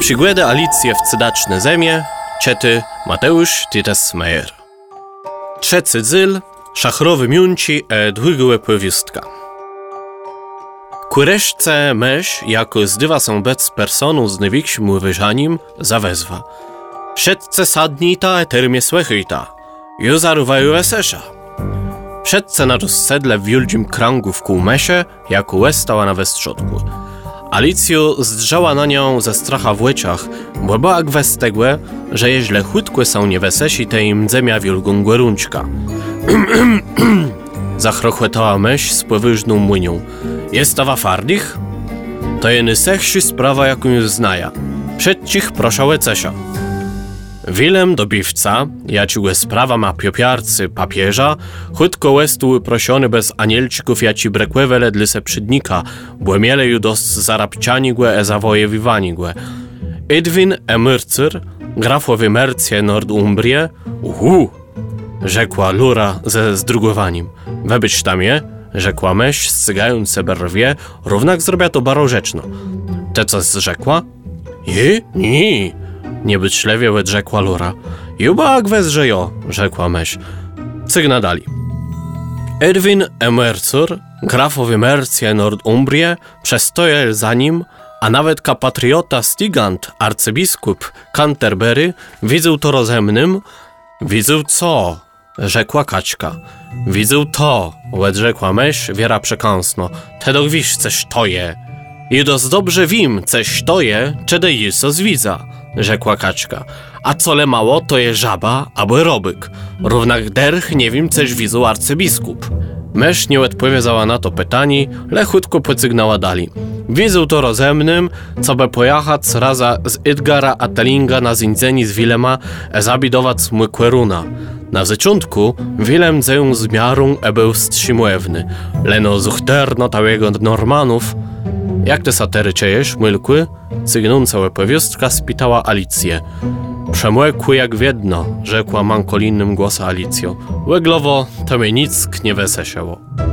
Przygłeda Alicję w cydaczne zemie, czyty Mateusz Tittesmeier. Trzeci zyl, szachrowy miunci długie powieśtka. Kureszce mysz, jako zdywa są bec personu z największym wyżaniem, zawezwa. Przedce sadnita termie słechyta, ju zaruwają esesza. Przedce na rozsedle w wielkim kręgu w kółmesie, jako łez stała na westrzodku. Alicjo zdrzała na nią ze stracha w łeciach, bo była gwestegłe, że jeźle chłytkłe są niewesesi tej mdzemia wielką głerunczka. Zachrochłetała myś z powyżną młynią. Jest to wafardich? To jeny sechszy sprawa, jaką już znaja. Przedcich proszałe cesia. Wilem do biwca, jaciłe sprawa ma piopiarcy papieża, chłytko łestu prosiony bez anielcików jaci brekłewe ledly se przydnika, błemiele judos zarabcianigłe zawojewiwanigłe. Edwin Myrcyr, grafowy Mercie Nordumbrie, rzekła Lura ze zdrugowaniem. Webyć tam je, rzekła myś, scygając se brwie, równak zrobia to barożeczno. Te co zrzekła? Nie. Niebyczlewie rzekła Lura. Juba gwezże jo, rzekła myś. Cygna dali. Edwin Myrcyr, grafowy Mercie Nordumbrie, przestoje za nim, a nawet kapatriota Stigand, arcybiskup Canterbury, widzę to rozemnym. Widzę co? Rzekła kaczka. Widzę to, rzekła mysz, wiera przekąsno. Te dogwisz, coś to je. I dos dobrze wim, coś to je, czede jiso zwidza, rzekła kaczka. A cole mało, to je żaba, albo robyk. Równak derch nie wiem, coś widzą arcybiskup. Mysz nie odpowiedziała na to pytanie, le chutko pocygnała dali. Widzę to rozemnym, co by pojechać raza z Edgara Atelinga na zindzeni z Wilema zabidować mykweruna. Na zaczątku Wilem dzę z miarą był wstrzymłewny, leno zuchterno tałego Normanów. Jak te satery ciejesz, mylkły? Cygnąca powieśtka spytała Alicję. Przemłekły jak wiedno, rzekła mankolinnym głosem Alicjo. Łeglowo to mnie nic nie wesesiało.